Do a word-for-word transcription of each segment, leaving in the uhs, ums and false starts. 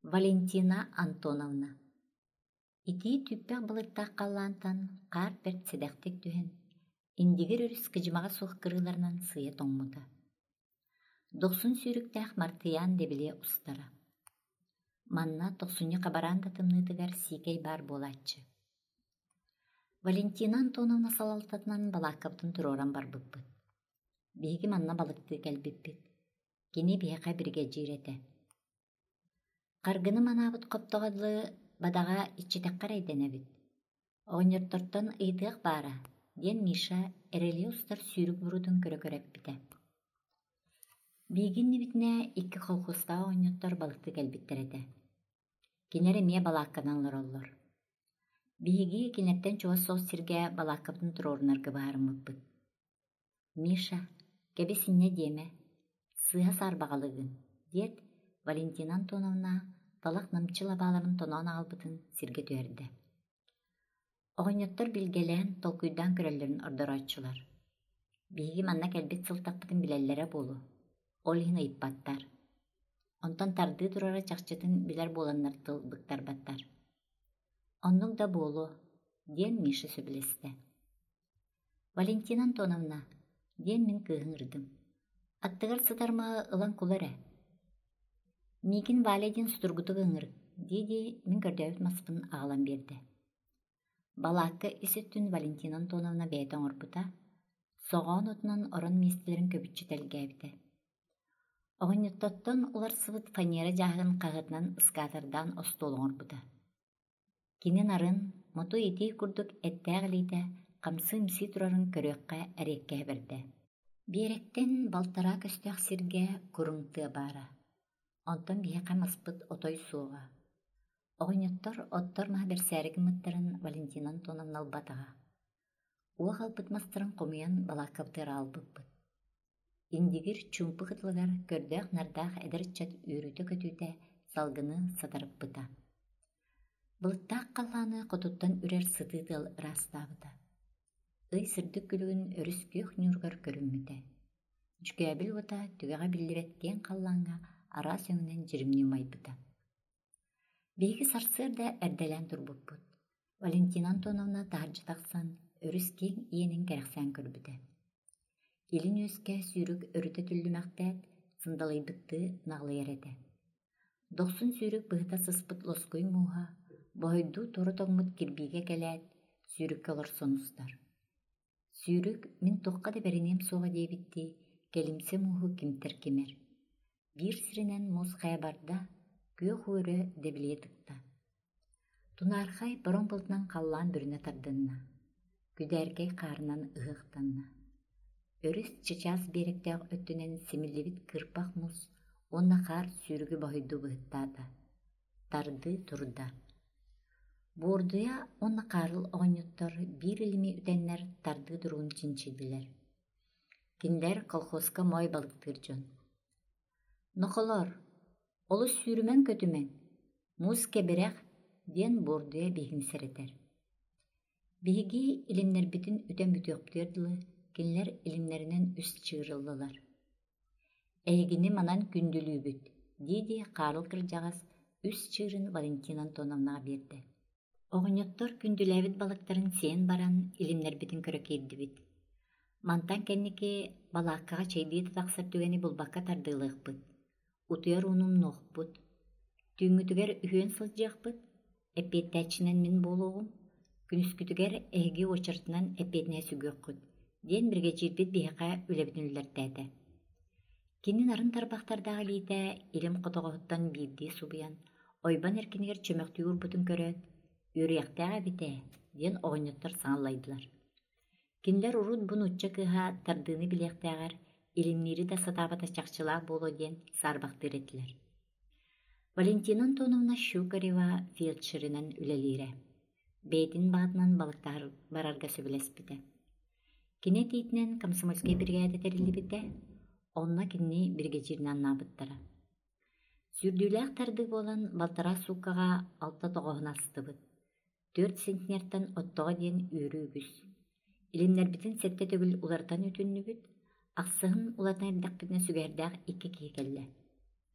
Валентина Антоновна. Ити түппәк былыттақ қаллантан қар перт седәқтек түхен, индигер өріс кыжымаға суық кырыларынан сыя тоңмута. Доқсын сүйріктәқ мартыян дебіле ұстара. Манна тоқсыны қабаран татымнытыгар сикей бар болатчы. Валентина Антоновна салалтатынан балаққаптын тұроран бар бұппыт. Бейгі манна балықты кәлбіппіт. Кені бейқа бірге жиреті. Қаргыны манабыт қоптоғадлы бадаға ичетек қарайденебіт. Оғынерторттан ыйтық бара, ден Миша әрелі ұстар сүйрік бұрудың көрі-көрек біті. Бейгін небітіне екі қолқыста оғынерттор балықты кәлбіттер еті. Кенер еме балаққананлар олар. Бейгі кенеттен чуа соғ сірге балаққаптың тұрорынарғы бағарым өппіт. Миша, кәбесіне деме, сыға сарбағалығын, дед Валентина Антоновна талақ намчыла баларын тонуан албытын сирге түйерді. Оғынеттор білгелен толкуйдан көрелерін ордор айтшылар. Бейгі манна кәлбет сылтақпытын білелері болу. Ол хин ыйппаттар. Онтан тарды тұрара чақчытын білер боланнар тылбықтар баттар. Онның да болу, ден Миша сөбілесті. Валентина Антоновна, ден мен күйін ұрдым. Аттығар сытарма ылан кулары. Мигин валедин стургуту гыңыр, деди мен көрдөбіт маспын ағалан берді. Балақы исеттін Валентина Антоновна бәйтен орбута, соған отынан орын местелерін көбітчі тәлгәбді. Оғынеттоттан олар сывыт фанера жағын қағытынан ысқатырдан остолың орбута. Кенен арын, моту етей күрдік әттәғілейді қамсы-мси тұрарын көрекқа әрекке берді. Беректен балтара көстәқ сирге күріңті бара. Онтан бие қамаспыт отой суға. Оғынеттор оттор ма бір сәрігі мұттарын Валентина Антоновна албатаға. Уақ албытмастырын қомиян балаққаптыр албыппыт. Индигер чумпы қытылығар көрдәқ нардақ әдіртчат үйріті көтүйті салғыны сатарып бұта. Бұлыттақ қаланы қотуттан үрер сытыдыл растабыта. Үй сырдық күлігін өріс көк нүргар көрінміті. Жүкәбіл ота түгеға білдіреткен қалланға ара сөңінен жирімне майбыта. Бейгі сарсыр да әрдәлән тұрбыппыт. Валентина Антоновна тағыржы тақсан, өріс кең иенің кәріқсан көрбіті. Елін өске сүйрік өріті түлдімәқтәт, сындалайбытты нағлы ереті. Доқсын сүйрік бұғыта сыспыт лоскөй мұға, бойду торы тоғмыт кірбейге кәләт, сүйрік олар соныстар. Сүйрік мен тоққа да бәрінем соға дейбітті, кәлімсе мұғы кемтер кемер. Bir сиринен муз қайбарда көк өрі дебіле тұқта. Тунархай бұрын бұлтынан қаллан бүріне тардынна. Күдәргей қарынан ұғықтанна. Өріс чычас беректәғ өттінен семілевіт кырпақ муз, онна қар сүйрігі бойду бұғыттады. Тарды тұрда. Бордуя онна қарыл оғынеттор бір илimi үтеннер тарды тұруын чинчиділер. Киндер колхозка мой балықтыр жон. Нохолор, олы сүйрімен көтімен, муз кебірек ден бордуя бейгін сәретер. Бейгі илимнер бітін үтен бүтөптөрділі, кенлер илимнерінен үст чығырылылар. Әйгіні манан күнділі бүт, дейді қарыл кіржағас үст чығырын Валентина Антоновнаға берді. Оғынеттор күнділәвіт балықтарын сен баран илимнер бітін көрек ерді бүт. Мантан кәнеке балаққаға чайды тақсар түгені бұлбаққа тардылық бүт. Утуяр унум ноқ бұд. Түңгітігер үйен сылжақ бұд. Әпеттәчінен мен болуғым. Күніскүтігер әйгі очыртынан әпетіне сүгіқ құд. Ден бірге жербет бейқа өлебінілер дәді. Кенін арын тарбақтардағы лейді елім құтығыттан бейді субиян. Ойбан әркенігер чөміқті үр бұтын көрет. Үрияқтаға біте, ден оғынеттар саңалайдылар. Кенлер ұрud бұн ұтча кыға тардыны білектағар. Илимнери да сатабата чақчылақ болу ден сарбақтыр етілер. Валентина Антоновна Щукарева фельдшерінен үлелері. Бейдін бағытынан балықтар барарға сөбілес біді. Кене дейтінен комсомольский бригада тәрілі біді, онна кенне бірге жерінен набыттары. Сүрділәқ тарды болан балтара сукаға алта тоғығын асты бұд. Төрт сентнерттен оттоға ден үйрі үгіз. Илимнер бітін сәтті төгіл улардан өтінні бүд, ақсығын улатан әрдәқ бітіне сүгердәқ екі кекелі.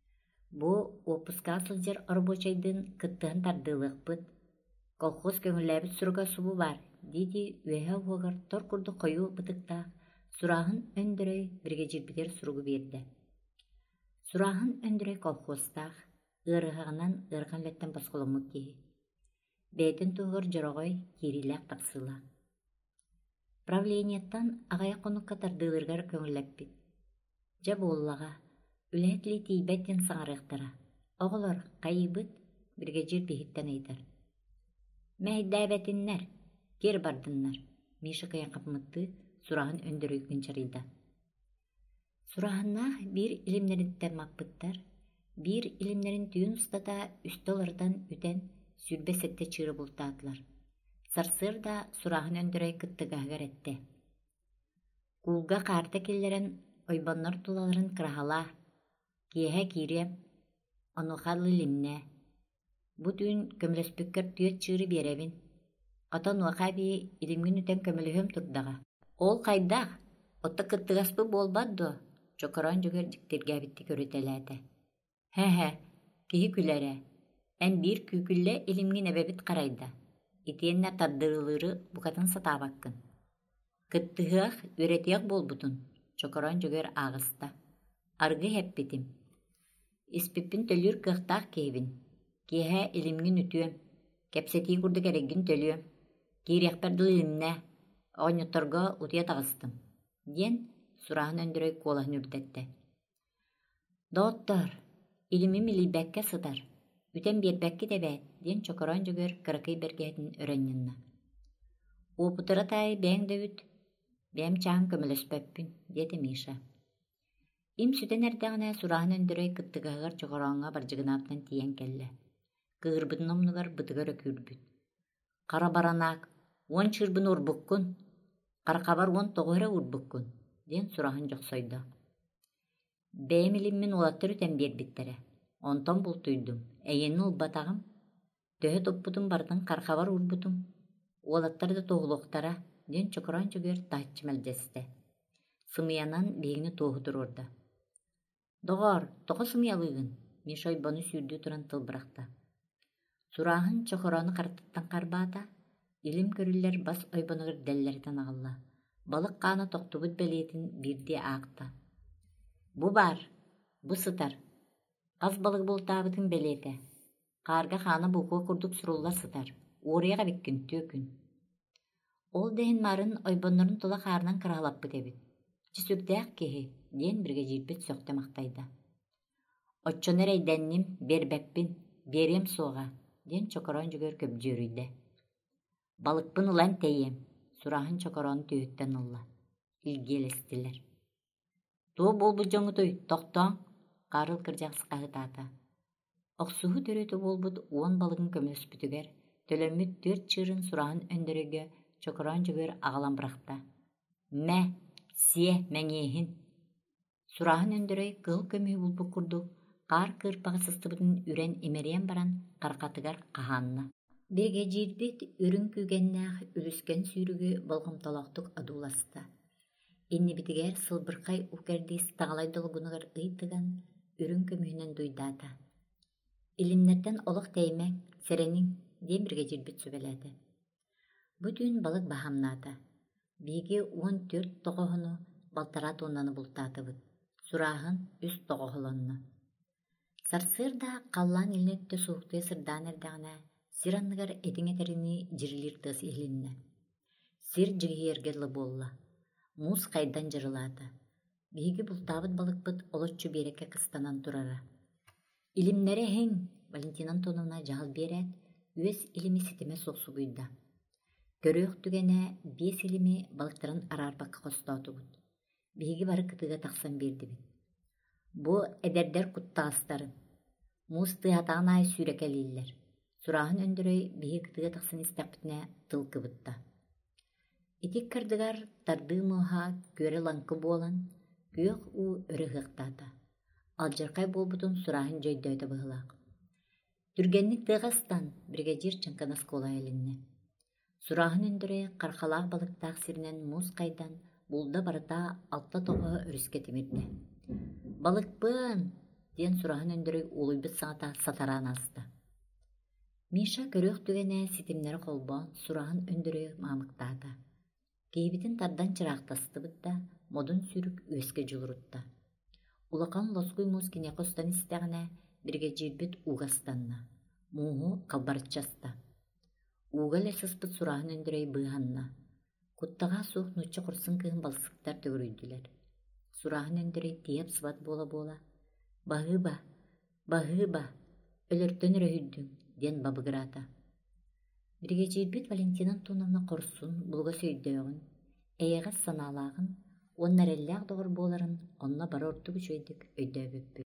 Бу опуска сылжыр орбочайдын кыттыһын тардыылыахпыт, колхоз көҥүлээбит суруга субу бар, диди үөһэ уһуогар тор курдук хойуу бытыктаах сурааһын өндөрөй биргежирбитер суругу биэрдэ. Сурааһын өндөрөй колхозтаах ыарыһаҕынан ыархан лэттэн босхоломмут киһи. Бэйэтин туһугар дьороҕой киирилээх тахсыылаах. Правлениеттан аҕайа хонукка тардыылыргар көҥүлэппит. Дьэ буоллаҕа, үлэһитли тиийбэт диэн саҥарыахтара. Оҕолор, хайыыбыт, биргежир биһиттэн ыйытар. Мэйдээбэтиннэр, киир бардыннар. Миша кыйахапмытты сурааһын өндөрөй кынчарыйда. Сурааһыннаах биир илимнериттэн маппыттар, биир илимнерин түйүн устата үстөлөрдөн ütэн сүрбэ сэтте чыыры бултаатылар. Сарсыыр да сурааһын өндөрөй кыттыгаһыгар этте. Куулга каарта киллерен ойбоннор тулаларын кыраһалаа, киэһэ киирэ, онуохал илимнэ. Бу түүн көмөлөспүккөр түөт чыыры биэрэбин. Отон уаха бии илимгин ütэн көмөлөһөм турдаҕа. Ол хайдаах, отта кыттыгаспы буолбат дуо, чокороон дьөгөр дьиктиргээбитти көрүтэлээтэ. Хэ-хэ, киһи күлэрэ, эн биир күүкүллэ илимгин эбэбит харайда. Итиэннэ тардыылыыры букатын сатаабаккын. Кыттыһыах үөретиэх буолбутун, чокороон дьөгөр ааҕыста. Аргы хэппитим. Испиппин төлүр кыахтаах киһибин. Киэһэ илимгин үтүөм, кэпсэтии курдук эрэггин төлүөм. Киириэхпэр дыл илимнэ, оҕонньотторго утуйа таҕыстым. Диэн сурааһын өндөрөй куолаһын үрдэтте. Доттор, илимим илиибэккэ сытар, ütэн биэрбэкки тэбээт, диэн чокороон дьөгөр кыракый бэргэһэтин өрөнньүнна. Уопутара таай бэйэҥ дөбүт, бэйэм чаам көмөлөспөппүн, диэти Миша. Им сүтэн эрдэҕинэ сурааһын өндөрөй кыттыгаһыгар чокорооҥҥа бардьыгынаабытын тиийэн кэллэ. Кыырбытын омнугар бытыгар өкүүрбүт. Хара баранаак, уон чыырбын урбуккун, харахабар уон тоҕуһара урбуккун, диэн сурааһын дьохсойдо. Бэйэм илиммин уолаттар ütэн биэрбиттэрэ. Онтон бултуйдум, эйиэнин улбатаҕым, төһө туппутум бардын харахабар урбутум, уолаттар да туһулуохтара, диэн чокороон дьөгөр таһыччы мэлдьэстэ. Сымыйанан биһигини туоһу турурда. Доҕор, тоҕо сымыйалыыгын, Миша ойбону сүүрдүү туран тылбырахта. Сурааһын чохороону хартыттан харбаата, илим көрүллэр бас ойбонугар дэллэритэн аҕалла. Балык хаана тохтубут бэлиэтин биирдии аакта. Бу бар, бу сытар. Хас балык бултаабытын бэлиэтэ. Хаарга хаана буукуа курдук сурулла сытар. Уорыйаҕа биккин түөкүн. Ол дэһин марын ойбоннорун тула хаарынан кыраһалаппыт эбит. Чисүрдээх киһи, диэн биргежиирбит сөхтэ мактайда. Оччон эрэйдэнним, бербэппин, биэриэм суоҕа, диэн чокороон дьөгөр көбдьүөрүйдэ. Балыкпын ылан тэйэм, сурааһын чокороону түйүттэн ылла. Илгиэлестилэр. Туо буолбут дьоҥутуй, тохтооҥ, каарыл кырдьаҕыскаһы таата. Охсуһу төрүтү буолбут уон балыгын көмөспүтүгэр, төлөммүт түөрт чыырын сурааһын өндөрөйгө чокороон дьөгөр аҕаламбырахта. Мэ, сие, мэҥиэһин. Сурааһын өндөрөй кыыл көмүһү булбут курдук, каар кыырпаҕы сыстыбытын үрэн имэриэн баран харахатыгар хаһаанна. Биргежиирбит үрүн күүгэннээх үлүскэн сүүрүгү болгомтолоохтук адууласта. Иннибитигэр сылбырхай укердис таҕалай долгунугар ыйтыган үрүн көмүһүнэн дуйдаата. Илимнэрдэн олох тэймэҥ, сэрэниҥ диэн биргежиирбит сүбэлээтэ. Бу түүн балык баһамнаата. Биһиги уон түөрт тоҕоһуну балтараа туоннаны бултаатыбыт. Сурааһын үс тоҕоһулонно. Сарсыыр да халлаан илини өттө суухтыы сырдаан эрдэҕинэ сир анныгар этиҥ этерини дьирилиир тыас иһилиннэ. Сир дьыгыйыарга ылла буолла. Муус хайдан дьырылаата. Биһиги бултаабыт балыкпыт олоччу биэрэкке кыстанан турара. Илимнэри эһиҥ, Валентина Антоновна дьаһал биэрэт, үөс илими ситимэ суохсубуйда. Көрүөх түгэнэ биэс илими балыктарын араарбакка хостоотубут. Биһиги бары кытыга тахсан биэрдибит. Бу эдэрдэр куттаҕастарын. Муус тыһатаҕын аай сүүрэкэлииллэр. Сурааһын өндөрөй биһиги кытыга тахсан истэхпитинэ тылкыбытта. Итик кырдыгар тардыы мыыһа күөрэ лаңкы буолан, күөх уу өрө ыахтаата. Алдьархай буолбутун сурааһын дьойдойто быһылаах. Түргэнник тыахастан бригадир чанканас куолай элинне. Сурааһын өндөрөй харахалаах балыктаах сиринэн муус хайдан булда барыта алта тоҕо өрүскэ тимирдэ. Балыкпын, диэн сураһын өндөрөй улуйбут саҥата сатараан аста. Миша көрөөх түгэнэ ситимнери холбоон сураһын өндөрөй маамыктаата. Кейбитин тардан чыраахтастыбыт да модун сүрүк үөскэ дьулурутта. Улакан лоскуй муус кине костан истэҕинэ бирге дьиирбит угастанна. Мууху калбарычаста. Угал эсыспыт сураһын өндөрөй быыһанна. Куттаҕаа суох нучча курсын кыыһын балсыктар төгөрүйдүлэр. Сураһын өндөрөй тиэп сыбат буола-буола. Баһыыба, баһыыба, өлөртөн өрөһүрдүң, диэн бабыгыраата. Биргечиирбит Валентина Антоновна корсун булга сөйдөөгүн, эйэҕэс санаалааҕын, уонна эрэллээх доҕор буоларын онно бары ортук үчүгэйдик өйдөөбүппүт.